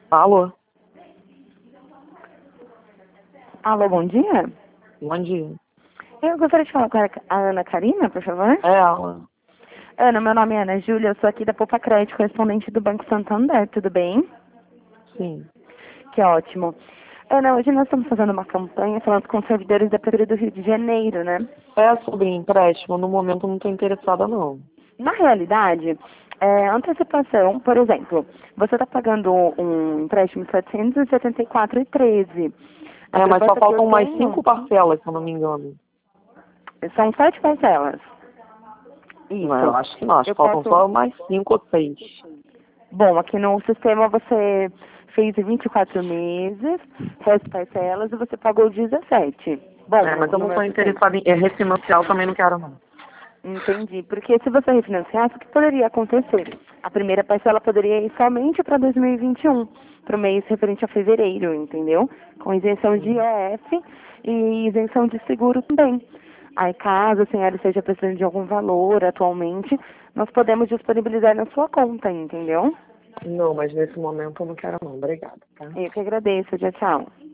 Alô? Alô, bom dia. Bom dia. Eu gostaria de falar com a Ana Karina, por favor. É ela. Ana, meu nome é Ana Júlia, eu sou aqui da Poupa Crédito, correspondente do Banco Santander, tudo bem? Sim. Que ótimo. Ana, hoje nós estamos fazendo uma campanha falando com os servidores da Prefeitura do Rio de Janeiro, né? É sobre empréstimo, no momento eu não estou interessada não. Na realidade, antecipação, por exemplo, você está pagando um empréstimo de 774,13. A Mas só proposta que eu faltam mais tenho 5 parcelas, se eu não me engano. são 7 parcelas. Isso. Não, eu acho que não, acho Eu que faltam posso... só mais 5 ou 6. Bom, aqui no sistema você fez em 24 meses, 7 parcelas e você pagou 17. Bom, Mas eu no não meu estou sistema. interessada em refinanciar, eu também não quero não. Entendi. Porque se você refinanciasse, o que poderia acontecer? A primeira parcela poderia ir somente para 2021, para o mês referente a fevereiro, entendeu? Com isenção de IOF e isenção de seguro também. Aí, caso a senhora esteja precisando de algum valor atualmente, nós podemos disponibilizar na sua conta, entendeu? Não, mas nesse momento eu não quero não. Obrigada, tá? Eu que agradeço. Tchau, tchau.